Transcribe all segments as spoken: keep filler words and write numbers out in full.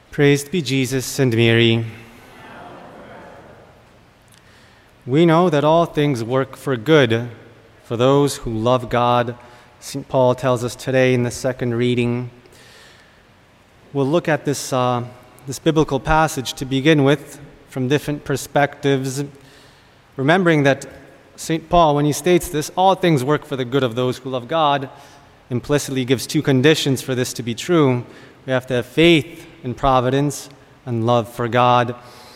Praised be Jesus and Mary. We know that all things work for good for those who love God. Saint Paul tells us today in the second reading. We'll look at this, uh, this biblical passage to begin with from different perspectives, remembering that Saint Paul, when he states this, all things work for the good of those who love God, implicitly gives two conditions for this to be true. We have to have faith in providence and love for God.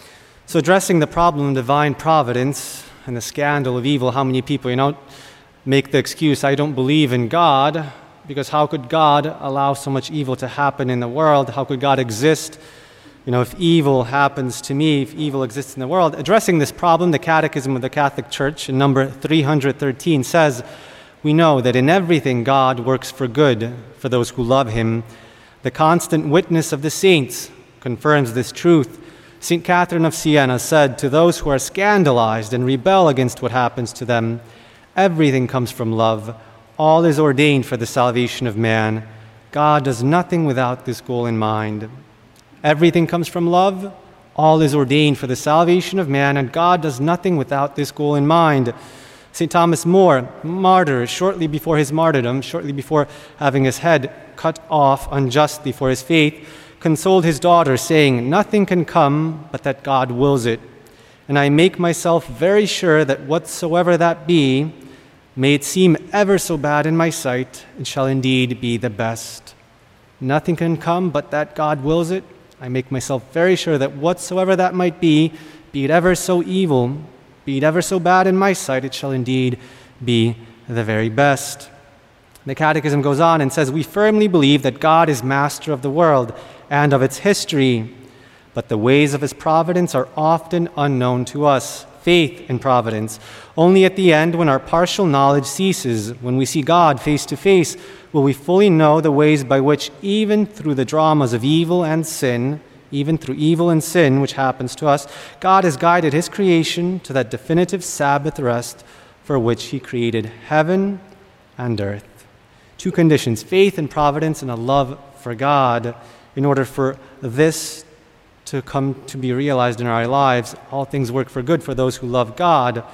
So addressing the problem of divine providence and the scandal of evil, how many people, you know, make the excuse, I don't believe in God, because how could God allow so much evil to happen in the world? How could God exist? You know, if evil happens to me, if evil exists in the world. Addressing this problem, the Catechism of the Catholic Church in number three hundred thirteen says, we know that in everything God works for good for those who love him. The constant witness of the saints confirms this truth. Saint Catherine of Siena said, to those who are scandalized and rebel against what happens to them, everything comes from love. All is ordained for the salvation of man. God does nothing without this goal in mind. Everything comes from love. All is ordained for the salvation of man, and God does nothing without this goal in mind. Saint Thomas More, martyr, shortly before his martyrdom, shortly before having his head cut off unjustly for his faith, consoled his daughter, saying, nothing can come but that God wills it. And I make myself very sure that whatsoever that be, may it seem ever so bad in my sight, it shall indeed be the best. Nothing can come but that God wills it. I make myself very sure that whatsoever that might be, be it ever so evil, be it ever so bad in my sight, it shall indeed be the very best. The Catechism goes on and says, we firmly believe that God is master of the world and of its history, but the ways of his providence are often unknown to us. Faith in providence. Only at the end, when our partial knowledge ceases, when we see God face to face, will we fully know the ways by which, even through the dramas of evil and sin, even through evil and sin which happens to us, God has guided his creation to that definitive Sabbath rest for which he created heaven and earth. Two conditions, faith in providence and a love for God. In order for this to come to be realized in our lives, all things work for good for those who love God.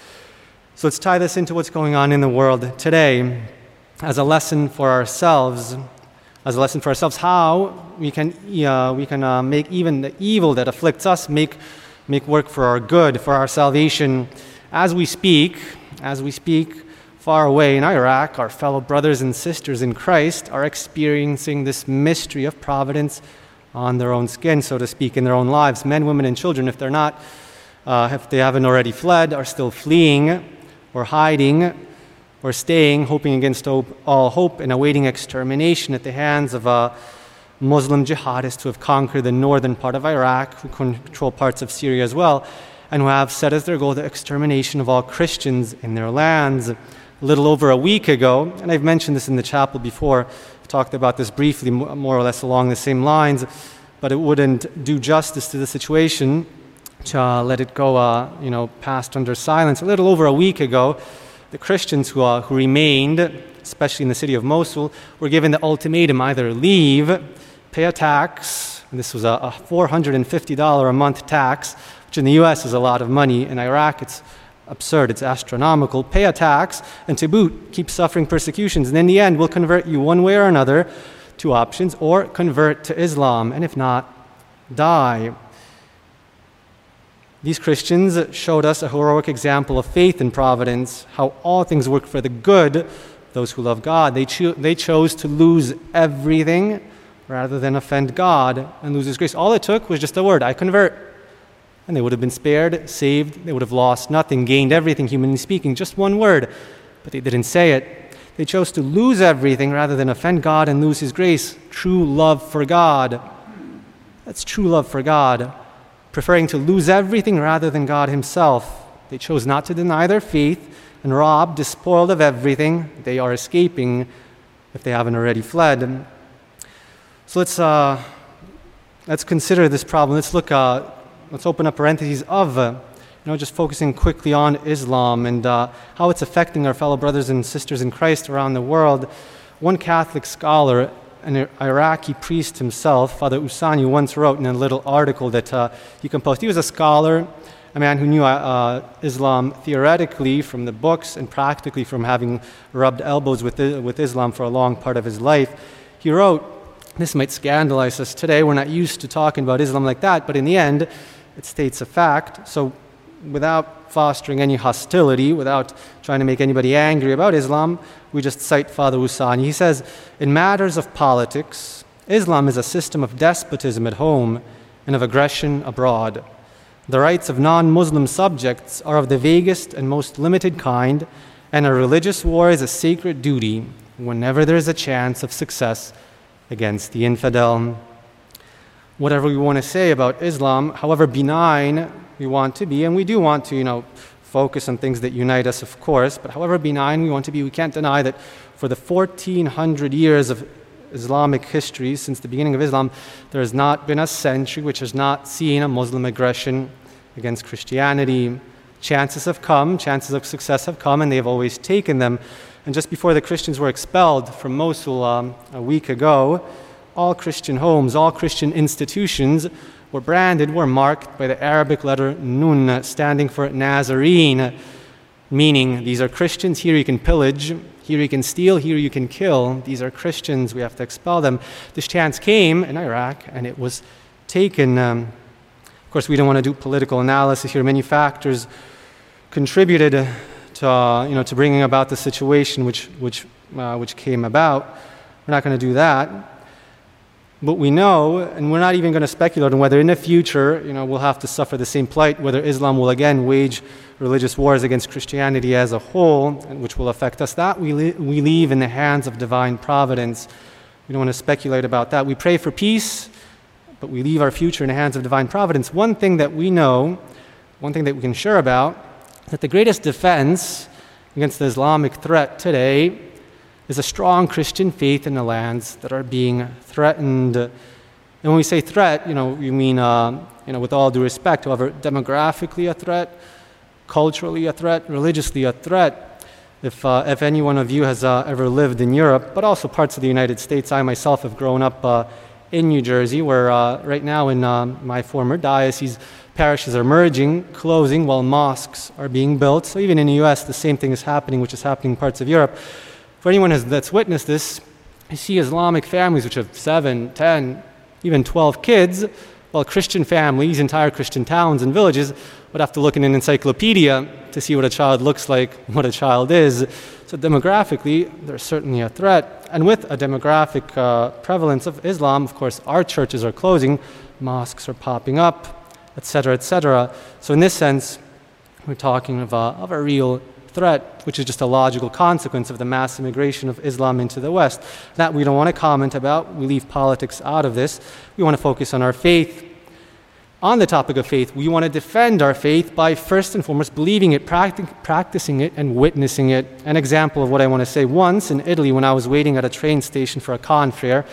So let's tie this into what's going on in the world today as a lesson for ourselves, as a lesson for ourselves, how we can uh, we can uh, make even the evil that afflicts us make make work for our good, for our salvation. As we speak, as we speak, far away in Iraq, our fellow brothers and sisters in Christ are experiencing this mystery of providence on their own skin, so to speak, in their own lives. Men, women, and children, if they're not, uh, if they haven't already fled, are still fleeing or hiding or staying, hoping against hope, all hope and awaiting extermination at the hands of uh, Muslim jihadists who have conquered the northern part of Iraq, who control parts of Syria as well, and who have set as their goal the extermination of all Christians in their lands. A little over a week ago, and I've mentioned this in the chapel before, I've talked about this briefly, more or less along the same lines, but it wouldn't do justice to the situation to uh, let it go, uh, you know, passed under silence. A little over a week ago, the Christians who, uh, who remained, especially in the city of Mosul, were given the ultimatum, either leave, pay a tax, and this was a, a four hundred fifty dollars a month tax, which in the U S is a lot of money. In Iraq, it's absurd, it's astronomical. Pay a tax, and to boot, keep suffering persecutions. And in the end, we'll convert you one way or another, two options, or convert to Islam, and if not, die. These Christians showed us a heroic example of faith in providence, how all things work for the good, those who love God. They, cho- they chose to lose everything rather than offend God and lose his grace. All it took was just a word, I convert. And they would have been spared, saved, they would have lost nothing, gained everything, humanly speaking, just one word. But they didn't say it. They chose to lose everything rather than offend God and lose his grace. True love for God. That's true love for God. Preferring to lose everything rather than God himself. They chose not to deny their faith, and robbed, despoiled of everything, they are escaping if they haven't already fled. So let's uh, let's consider this problem. Let's look. Uh, let's open up parentheses of, uh, you know, just focusing quickly on Islam and uh, how it's affecting our fellow brothers and sisters in Christ around the world. One Catholic scholar an Iraqi priest himself, Father Usani, once wrote in a little article that uh, he composed. He was a scholar, a man who knew uh, Islam theoretically from the books and practically from having rubbed elbows with, with Islam for a long part of his life. He wrote, this might scandalize us today, we're not used to talking about Islam like that, but in the end, it states a fact. So without fostering any hostility, without trying to make anybody angry about Islam, we just cite Father Usani. He says, in matters of politics, Islam is a system of despotism at home and of aggression abroad. The rights of non-Muslim subjects are of the vaguest and most limited kind, and a religious war is a sacred duty whenever there is a chance of success against the infidel. Whatever we want to say about Islam, however benign we want to be, and we do want to, you know, focus on things that unite us, of course, but however benign we want to be, we can't deny that for the fourteen hundred years of Islamic history, since the beginning of Islam, there has not been a century which has not seen a Muslim aggression against Christianity. Chances have come, chances of success have come, and they've always taken them. And just before the Christians were expelled from Mosul um, a week ago, all Christian homes, all Christian institutions were branded, were marked by the Arabic letter Nun, standing for Nazarene, meaning these are Christians, here you can pillage, here you can steal, here you can kill. These are Christians, we have to expel them. This chance came in Iraq, and it was taken. Um, of course, we don't want to do political analysis here. Many factors contributed to, uh, you know, to bringing about the situation which, which, uh, which came about. We're not going to do that. But we know, and we're not even going to speculate on whether in the future, you know, we'll have to suffer the same plight, whether Islam will again wage religious wars against Christianity as a whole, which will affect us. That we, li- we leave in the hands of divine providence. We don't want to speculate about that. We pray for peace, but we leave our future in the hands of divine providence. One thing that we know, one thing that we can share about, that the greatest defense against the Islamic threat today is a strong Christian faith in the lands that are being threatened. And when we say threat, you know, we mean, uh, you know, with all due respect, however, demographically a threat, culturally a threat, religiously a threat. If, uh, if any one of you has uh, ever lived in Europe, but also parts of the United States, I myself have grown up uh, in New Jersey, where uh, right now in uh, my former diocese, parishes are merging, closing, while mosques are being built. So even in the U S, the same thing is happening, which is happening in parts of Europe. For anyone has, that's witnessed this, you see Islamic families which have seven, ten, even twelve kids, while Christian families, entire Christian towns and villages, would have to look in an encyclopedia to see what a child looks like, what a child is. So demographically, there's certainly a threat. And with a demographic uh, prevalence of Islam, of course, our churches are closing, mosques are popping up, et cetera, et cetera. So in this sense, we're talking of a, of a real threat, which is just a logical consequence of the mass immigration of Islam into the West. That we don't want to comment about. We leave politics out of this. We want to focus on our faith. On the topic of faith, we want to defend our faith by first and foremost believing it, practic- practicing it, and witnessing it. An example of what I want to say, once in Italy when I was waiting at a train station for a confrere,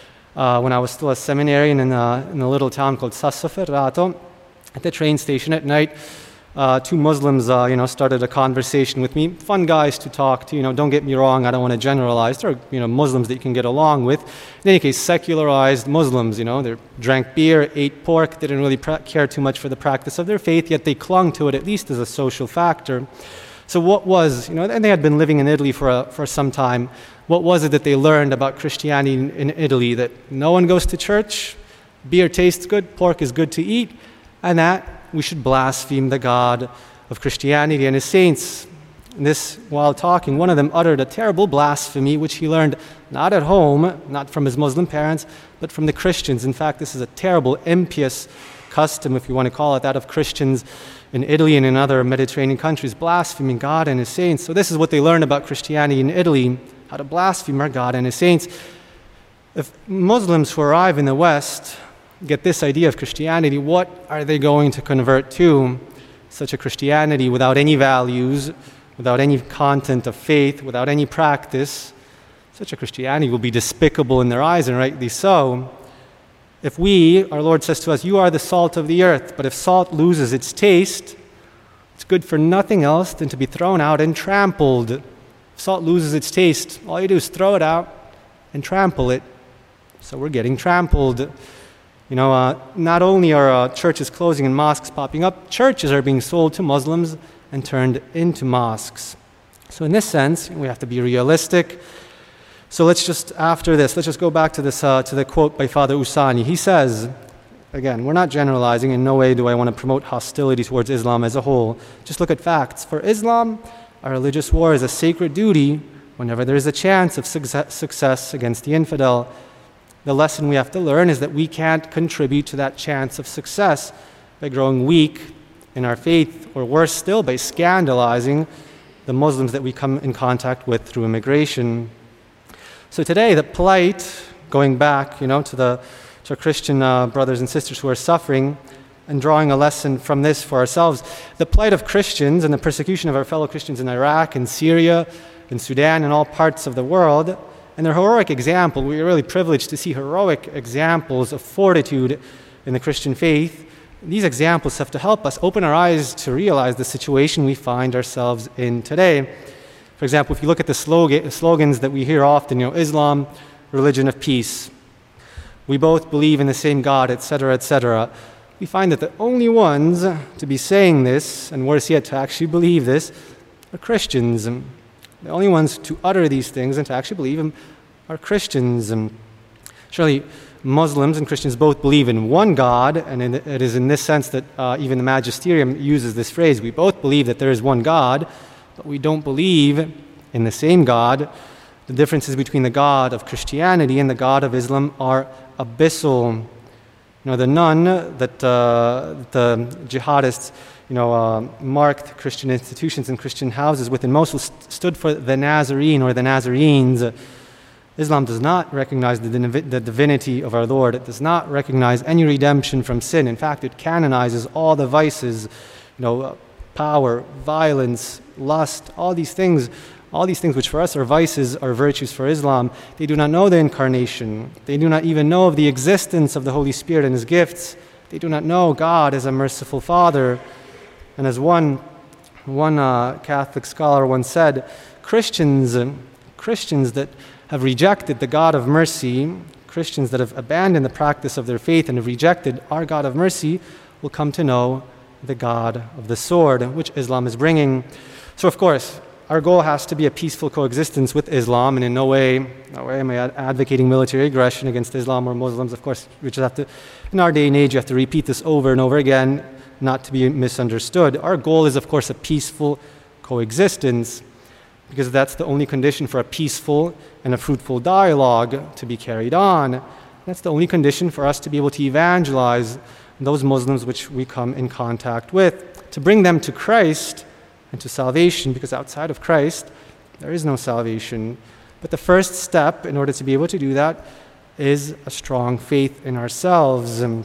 uh, when I was still a seminarian in a, in a little town called Sassoferrato, at the train station at night, Uh, two Muslims, uh, you know, started a conversation with me. Fun guys to talk to, you know, don't get me wrong, I don't want to generalize. There are, you know, Muslims that you can get along with. In any case, secularized Muslims, you know, they drank beer, ate pork, didn't really pra- care too much for the practice of their faith, yet they clung to it at least as a social factor. So what was, you know, and they had been living in Italy for, a, for some time, what was it that they learned about Christianity in, in Italy? That no one goes to church, beer tastes good, pork is good to eat, and that we should blaspheme the God of Christianity and his saints. And this, while talking, one of them uttered a terrible blasphemy, which he learned not at home, not from his Muslim parents, but from the Christians. In fact, this is a terrible, impious custom, if you want to call it that, of Christians in Italy and in other Mediterranean countries, blaspheming God and his saints. So this is what they learned about Christianity in Italy, how to blaspheme our God and his saints. If Muslims who arrive in the West get this idea of Christianity, what are they going to convert to? Such a Christianity without any values, without any content of faith, without any practice. Such a Christianity will be despicable in their eyes, and rightly so. If we, our Lord says to us, you are the salt of the earth, but if salt loses its taste, it's good for nothing else than to be thrown out and trampled. If salt loses its taste, all you do is throw it out and trample it. So we're getting trampled. You know, uh, not only are uh, churches closing and mosques popping up, churches are being sold to Muslims and turned into mosques. So in this sense, we have to be realistic. So let's just, after this, let's just go back to this, uh, to the quote by Father Usani. He says, again, we're not generalizing. In no way do I want to promote hostility towards Islam as a whole. Just look at facts. For Islam, our religious war is a sacred duty whenever there is a chance of success against the infidel. The lesson we have to learn is that we can't contribute to that chance of success by growing weak in our faith, or worse still, by scandalizing the Muslims that we come in contact with through immigration. So today, the plight, going back, you know, to the to our Christian uh, brothers and sisters who are suffering, and drawing a lesson from this for ourselves, the plight of Christians and the persecution of our fellow Christians in Iraq and Syria, in Sudan, and all parts of the world, and their heroic example. We are really privileged to see heroic examples of fortitude in the Christian faith. These examples have to help us open our eyes to realize the situation we find ourselves in today. For example, if you look at the slogan, slogans that we hear often, you know, Islam, religion of peace, we both believe in the same God, et cetera, et cetera. We find that the only ones to be saying this, and worse yet, to actually believe this, are Christians. The only ones to utter these things and to actually believe them are Christians. And surely Muslims and Christians both believe in one God, and in, it is in this sense that uh, even the Magisterium uses this phrase. We both believe that there is one God, but we don't believe in the same God. The differences between the God of Christianity and the God of Islam are abyssal. You know, the nun that uh, the jihadists you know, uh, marked Christian institutions and Christian houses with in Mosul st- stood for the Nazarene or the Nazarenes. Uh, Islam does not recognize the, div- the divinity of our Lord. It does not recognize any redemption from sin. In fact, it canonizes all the vices, you know, uh, power, violence, lust, all these things, all these things which for us are vices are virtues for Islam. They do not know the incarnation. They do not even know of the existence of the Holy Spirit and His gifts. They do not know God as a merciful Father. And as one, one uh, Catholic scholar once said, Christians, uh, Christians that have rejected the God of mercy, Christians that have abandoned the practice of their faith and have rejected our God of mercy, will come to know the God of the sword, which Islam is bringing. So, of course, our goal has to be a peaceful coexistence with Islam, and in no way, no way am I advocating military aggression against Islam or Muslims. Of course, we just have to, in our day and age, you have to repeat this over and over again, not to be misunderstood. Our goal is, of course, a peaceful coexistence, because that's the only condition for a peaceful and a fruitful dialogue to be carried on. That's the only condition for us to be able to evangelize those Muslims which we come in contact with, to bring them to Christ and to salvation, because outside of Christ, there is no salvation. But the first step in order to be able to do that is a strong faith in ourselves. And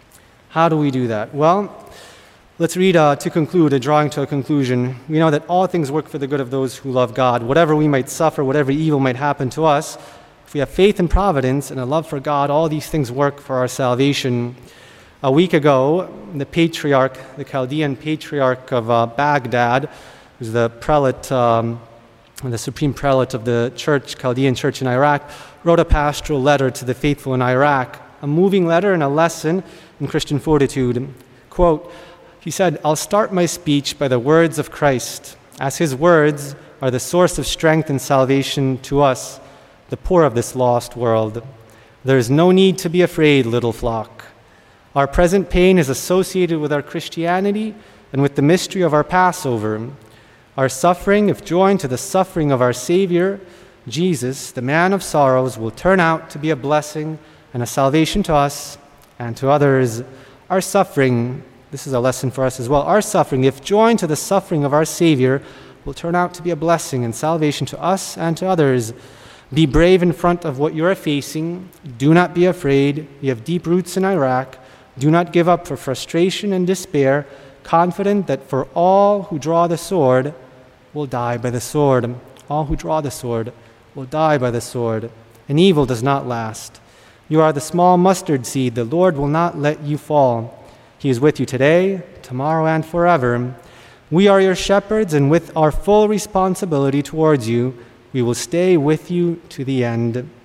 how do we do that? Well, let's read uh, to conclude, a drawing to a conclusion. We know that all things work for the good of those who love God. Whatever we might suffer, whatever evil might happen to us, if we have faith in providence and a love for God, all these things work for our salvation. A week ago, the patriarch, the Chaldean patriarch of uh, Baghdad, who's the prelate, um, the supreme prelate of the church, Chaldean church in Iraq, wrote a pastoral letter to the faithful in Iraq, a moving letter and a lesson in Christian fortitude. Quote, he said, "I'll start my speech by the words of Christ, as His words are the source of strength and salvation to us, the poor of this lost world. There is no need to be afraid, little flock. Our present pain is associated with our Christianity and with the mystery of our Passover. Our suffering, if joined to the suffering of our Savior, Jesus, the man of sorrows, will turn out to be a blessing and a salvation to us and to others. Our suffering," this is a lesson for us as well, "our suffering, if joined to the suffering of our Savior, will turn out to be a blessing and salvation to us and to others. Be brave in front of what you are facing. Do not be afraid. You have deep roots in Iraq. Do not give up for frustration and despair, confident that for all who draw the sword will die by the sword. All who draw the sword will die by the sword. And evil does not last. You are the small mustard seed. The Lord will not let you fall. He is with you today, tomorrow, and forever. We are your shepherds, and with our full responsibility towards you, we will stay with you to the end.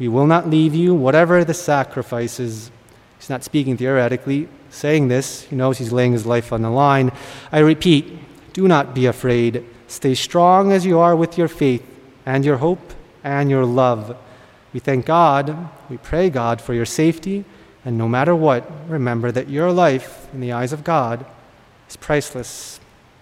We will not leave you, whatever the sacrifices. He's not speaking theoretically, saying this. He knows he's laying his life on the line. I repeat, do not be afraid. Stay strong as you are with your faith and your hope and your love. We thank God, we pray God for your safety, and no matter what, remember that your life in the eyes of God is priceless.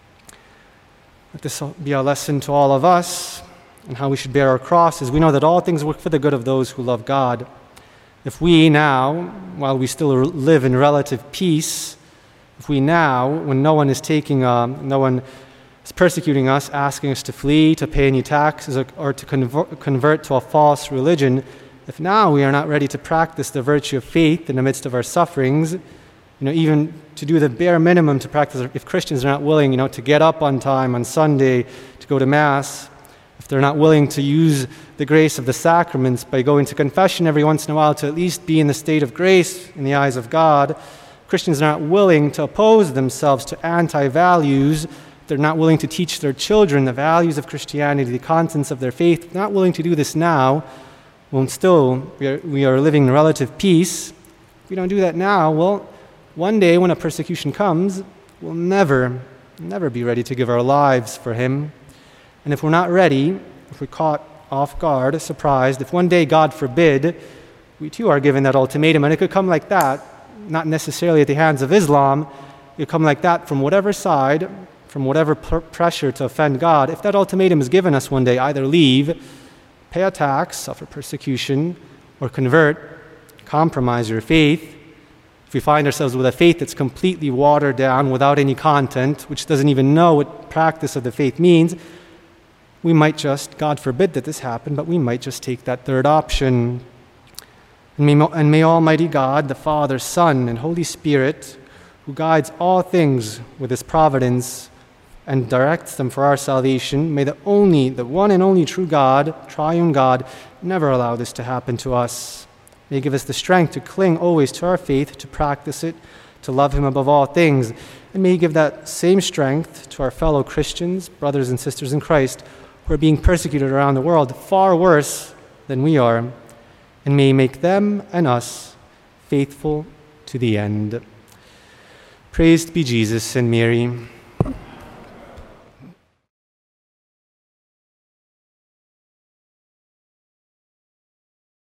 Let this be a lesson to all of us and how we should bear our crosses. We know that all things work for the good of those who love God. If we now, while we still live in relative peace, if we now, when no one is taking, um, no one is persecuting us, asking us to flee, to pay any taxes, or, or to convert, convert to a false religion, if now we are not ready to practice the virtue of faith in the midst of our sufferings, you know, even to do the bare minimum to practice, if Christians are not willing, you know, to get up on time on Sunday to go to Mass, if they're not willing to use the grace of the sacraments by going to confession every once in a while to at least be in the state of grace in the eyes of God, Christians are not willing to oppose themselves to anti-values. They're not willing to teach their children the values of Christianity, the contents of their faith. They're not willing to do this now. Well, still, we are, we are living in relative peace. If we don't do that now, well, one day when a persecution comes, we'll never, never be ready to give our lives for Him. And if we're not ready, if we're caught off guard, surprised, if one day, God forbid, we too are given that ultimatum, and it could come like that, not necessarily at the hands of Islam, it could come like that from whatever side, from whatever pr- pressure to offend God. If that ultimatum is given us one day, either leave, pay a tax, suffer persecution, or convert, compromise your faith. If we find ourselves with a faith that's completely watered down without any content, which doesn't even know what practice of the faith means, we might just, God forbid that this happen, but we might just take that third option. And may, and may Almighty God, the Father, Son, and Holy Spirit, who guides all things with His providence and directs them for our salvation, may the only, the one and only true God, triune God, never allow this to happen to us. May He give us the strength to cling always to our faith, to practice it, to love Him above all things. And may He give that same strength to our fellow Christians, brothers and sisters in Christ, who are being persecuted around the world far worse than we are. And may He make them and us faithful to the end. Praised be Jesus and Mary.